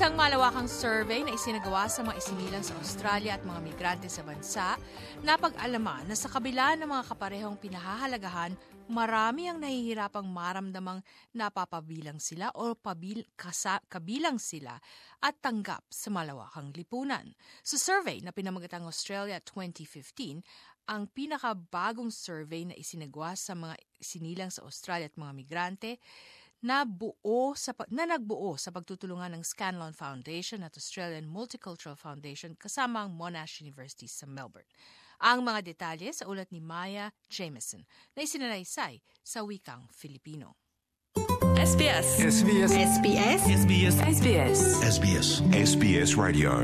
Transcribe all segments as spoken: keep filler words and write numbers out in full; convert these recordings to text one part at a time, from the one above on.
Isang malawakang survey na isinagawa sa mga isinilang sa Australia at mga migrante sa bansa, napag-alaman na sa kabila ng mga kaparehong pinahahalagahan, marami ang nahihirapang maramdamang napapabilang sila o pabil, kasa, kabilang sila at tanggap sa malawakang lipunan. Sa survey na pinamagatang Australia twenty fifteen, ang pinakabagong survey na isinagawa sa mga isinilang sa Australia at mga migrante, na buo sa na nagbuo sa pagtutulungan ng Scanlon Foundation at Australian Multicultural Foundation kasama ang Monash University sa Melbourne. Ang mga detalye sa ulat ni Maya Jameson na isinalaysay sa wikang Filipino. S B S. S B S. S B S. S B S. S B S. S B S. S B S Radio.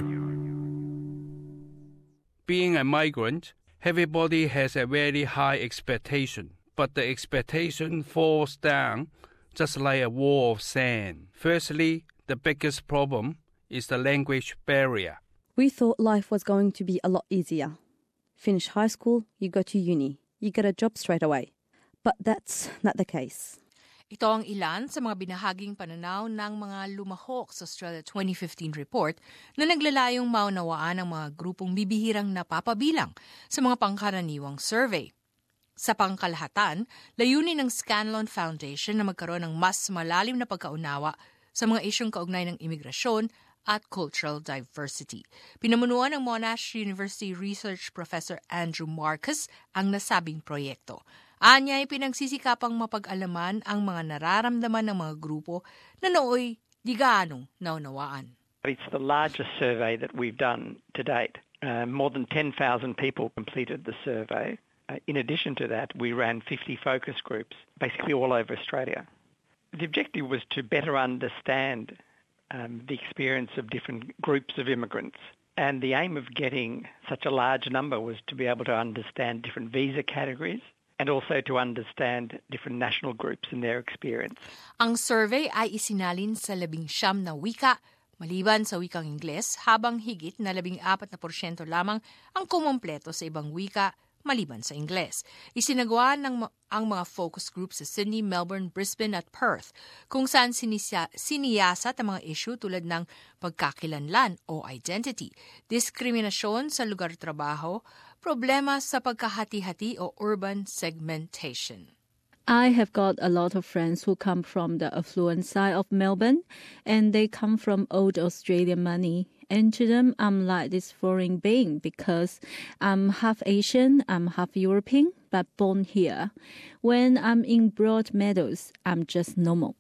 Being a migrant, everybody has a very high expectation, but the expectation falls down just like a wall of sand. Firstly, the biggest problem is the language barrier. We thought life was going to be a lot easier. Finish high school, you go to uni, you get a job straight away. But that's not the case. Ito ang ilan sa mga binahaging pananaw ng mga lumahok sa Australia twenty fifteen report na naglalayong maunawaan ang mga grupong bibihirang napapabilang sa mga pangkaraniwang survey. Sa pangkalahatan, layunin ng Scanlon Foundation na magkaroon ng mas malalim na pagkaunawa sa mga isyong kaugnay ng imigrasyon at cultural diversity. Pinamunuan ng Monash University Research Professor Andrew Marcus ang nasabing proyekto. Anya ay pinagsisikapang mapag-alaman ang mga nararamdaman ng mga grupo na nooy di gaanong naunawaan. It's the largest survey that we've done to date. Uh, more than ten thousand people completed the survey. Uh, in addition to that, we ran fifty focus groups, basically all over Australia. The objective was to better understand um, the experience of different groups of immigrants. And the aim of getting such a large number was to be able to understand different visa categories and also to understand different national groups and their experience. Ang survey ay isinalin sa labing siyam na wika, maliban sa wikang Ingles, habang higit na labing apat na porsyento lamang ang kumumpleto sa ibang wika, maliban sa Ingles. Isinagawa ng ang mga focus groups sa Sydney, Melbourne, Brisbane at Perth, kung saan sinisya, siniyasat ang mga issue tulad ng pagkakilanlan o identity, diskriminasyon sa lugar trabaho, problema sa pagkahati-hati o urban segmentation. I have got a lot of friends who come from the affluent side of Melbourne, and they come from old Australian money. And to them, I'm like this foreign being because I'm half Asian, I'm half European, but born here. When I'm in Broadmeadows, I'm just normal.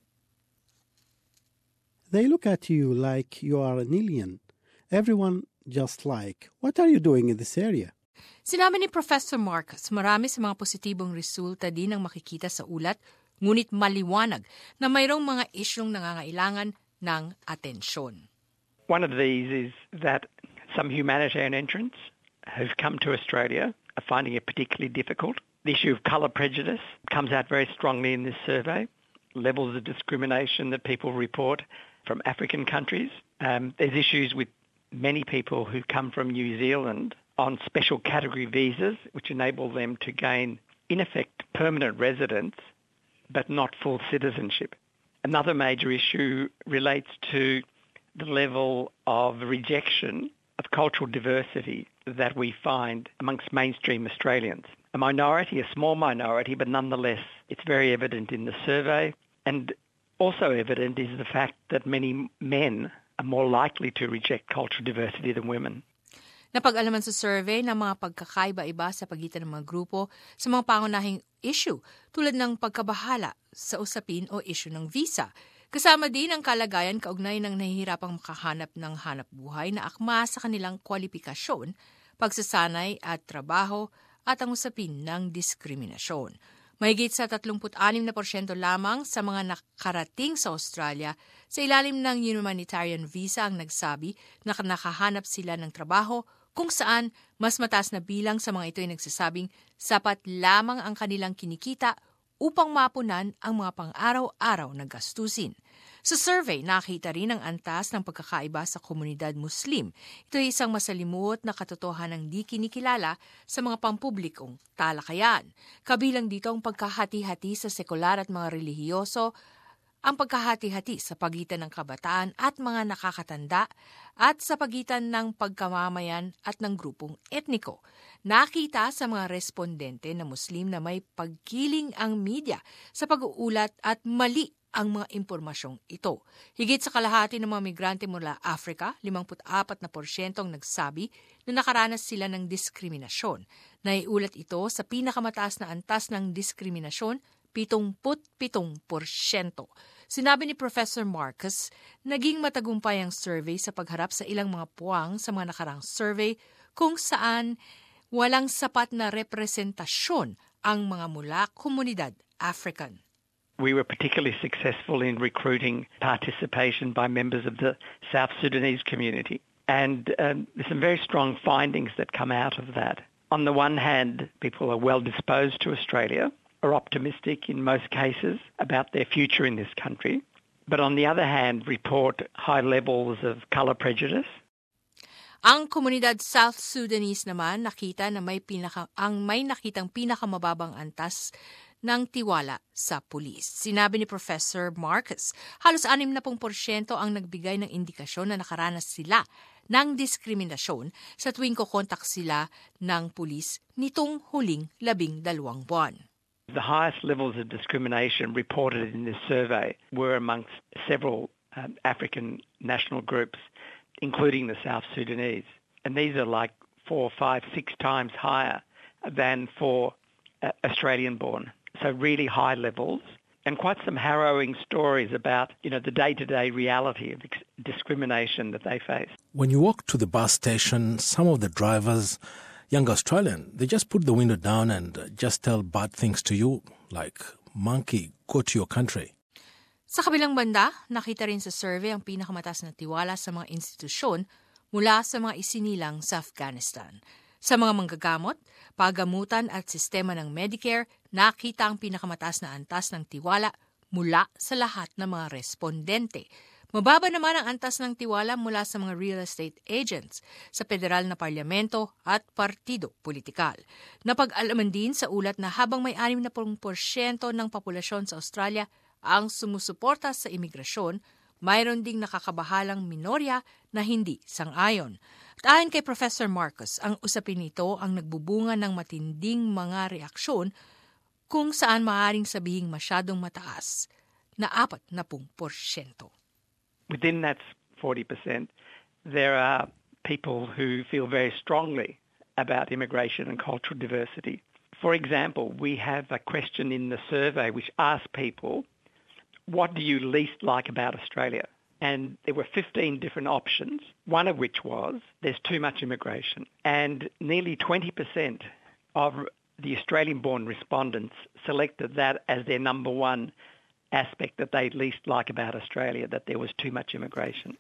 They look at you like you are an alien. Everyone just like, what are you doing in this area? Sinabi ni Professor Marcus, marami sa mga positibong resulta din ang makikita sa ulat, ngunit maliwanag na mayroong mga isyong nangangailangan ng atensyon. One of these is that some humanitarian entrants who've come to Australia are finding it particularly difficult. The issue of colour prejudice comes out very strongly in this survey. Levels of discrimination that people report from African countries. Um, there's issues with many people who come from New Zealand on special category visas, which enable them to gain, in effect, permanent residence, but not full citizenship. Another major issue relates to the level of rejection of cultural diversity that we find amongst mainstream Australians. A minority, a small minority, but nonetheless it's very evident in the survey. And also evident is the fact that many men are more likely to reject cultural diversity than women. Napag-alaman sa survey ng mga pagkakaiba-iba sa pagitan ng mga grupo sa mga pangunahing issue tulad ng pagkabahala sa usapin o issue ng visa. Kasama din ang kalagayan kaugnay ng nahihirapang makahanap ng hanap buhay na akma sa kanilang kwalifikasyon, pagsasanay at trabaho at ang usapin ng diskriminasyon. Mahigit sa thirty-six na porsyento lamang sa mga nakarating sa Australia sa ilalim ng humanitarian visa ang nagsabi na nakahanap sila ng trabaho kung saan mas mataas na bilang sa mga ito ay nagsasabing sapat lamang ang kanilang kinikita upang mapunan ang mga pang-araw-araw na gastusin. Sa survey, nakita rin ang antas ng pagkakaiba sa komunidad Muslim. Ito ay isang masalimuot na katotohanang di kinikilala sa mga pampublikong talakayan. Kabilang dito ang pagkahati-hati sa sekular at mga relihiyoso ang pagkahati-hati sa pagitan ng kabataan at mga nakakatanda at sa pagitan ng pagkamamayan at ng grupong etniko. Nakita sa mga respondente na Muslim na may pagkiling ang media sa pag-uulat at mali ang mga impormasyong ito. Higit sa kalahati ng mga migrante mula Africa, limampu't apat na porsyento ang nagsabi na nakaranas sila ng diskriminasyon. Naiulat ito sa pinakamataas na antas ng diskriminasyon, pitungput pitong porsyento. Sinabi ni Professor Marcus, naging matagumpay ang survey sa pagharap sa ilang mga puwang sa mga nakarang survey kung saan walang sapat na representasyon ang mga mula komunidad African. We were particularly successful in recruiting participation by members of the South Sudanese community. And um, there's some very strong findings that come out of that. On the one hand, people are well disposed to Australia, are optimistic in most cases about their future in this country. But on the other hand, report high levels of colour prejudice. Ang komunidad South Sudanese naman nakita na may pinaka, ang may nakitang pinakamababang antas ng tiwala sa pulis. Sinabi ni Professor Marcus, halos anim na pung porsyento ang nagbigay ng indikasyon na nakaranas sila ng diskriminasyon sa tuwing kukontak sila ng pulis nitong huling labing dalawang buwan. The highest levels of discrimination reported in this survey were amongst several um, African national groups, including the South Sudanese. And these are like four, five, six times higher than for uh, Australian-born. So really high levels and quite some harrowing stories about, you know, the day-to-day reality of ex- discrimination that they face. When you walk to the bus station, some of the drivers, young Australian, they just put the window down and just tell bad things to you, like, monkey, go to your country. Sa kabilang banda, nakita rin sa survey ang pinakamataas na tiwala sa mga institusyon mula sa mga isinilang sa Afghanistan. Sa mga manggagamot, pagamutan at sistema ng Medicare, nakita ang pinakamataas na antas ng tiwala mula sa lahat ng mga respondente. Mababa naman ang antas ng tiwala mula sa mga real estate agents, sa federal na parlamento at partido politikal. Napag-alaman din sa ulat na habang may anim na porsyento ng populasyon sa Australia ang sumusuporta sa imigrasyon, mayroon ding nakakabahalang minorya na hindi sang-ayon. At ayon kay Professor Marcus, ang usapin nito ang nagbubunga ng matinding mga reaksyon kung saan maaaring sabihing masyadong mataas na apat na pung porsyento. Within that forty percent, there are people who feel very strongly about immigration and cultural diversity. For example, we have a question in the survey which asks people, what do you least like about Australia? And there were fifteen different options, one of which was there's too much immigration. And nearly twenty percent of the Australian-born respondents selected that as their number one aspect that they least like about Australia, that there was too much immigration.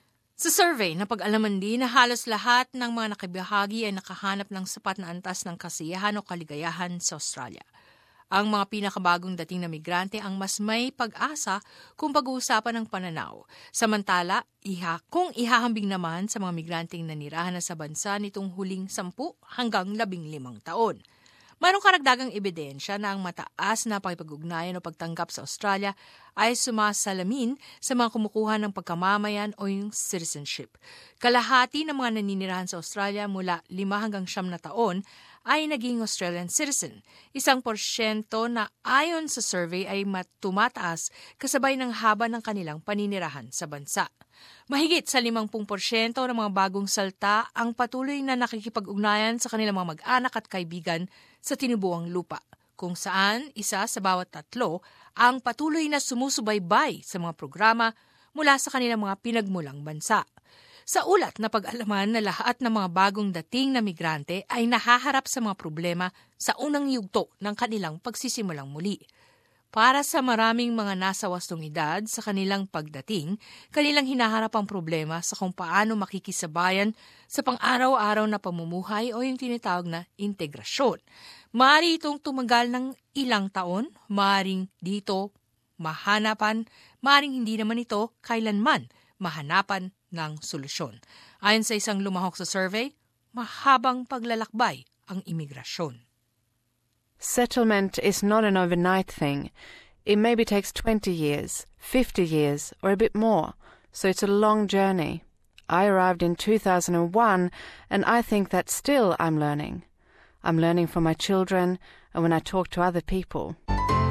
Sa survey, napag-alaman din na halos lahat ng mga nakibahagi ay nakahanap ng sapat na antas ng kasiyahan o kaligayahan sa Australia. Ang mga pinakabagong dating na migrante ang mas may pag-asa kung pag-uusapan ng pananaw. Samantala, iha, kung ihahambing naman sa mga migranteng nanirahan na sa bansa nitong huling sampu hanggang labing limang taon. Mayroong karagdagang ebidensya na ang mataas na pakipag-ugnayan o pagtanggap sa Australia ay sumasalamin sa mga kumukuha ng pagkamamayan o yung citizenship. Kalahati ng mga naninirahan sa Australia mula lima hanggang siyam na taon ay naging Australian citizen. Isang porsyento na ayon sa survey ay tumataas kasabay ng haba ng kanilang paninirahan sa bansa. Mahigit sa limangpung porsyento ng mga bagong salta ang patuloy na nakikipag-ugnayan sa kanilang mga mag-anak at kaibigan sa tinubuang lupa, kung saan isa sa bawat tatlo ang patuloy na sumusubaybay sa mga programa mula sa kanilang mga pinagmulang bansa. Sa ulat na pag-alaman na lahat ng mga bagong dating na migrante ay nahaharap sa mga problema sa unang yugto ng kanilang pagsisimulang muli. Para sa maraming mga nasa wastong edad sa kanilang pagdating, kanilang hinaharap ang problema sa kung paano makikisabayan sa pang-araw-araw na pamumuhay o yung tinatawag na integrasyon. Maaari itong tumagal ng ilang taon, maaaring dito mahanapan, maaaring hindi naman ito kailanman mahanapan ng solusyon. Ayon sa isang lumahok sa survey, mahabang paglalakbay ang imigrasyon. Settlement is not an overnight thing. It maybe takes twenty years, fifty years, or a bit more, so it's a long journey. I arrived in two thousand one, and I think that still I'm learning. I'm learning from my children and when I talk to other people.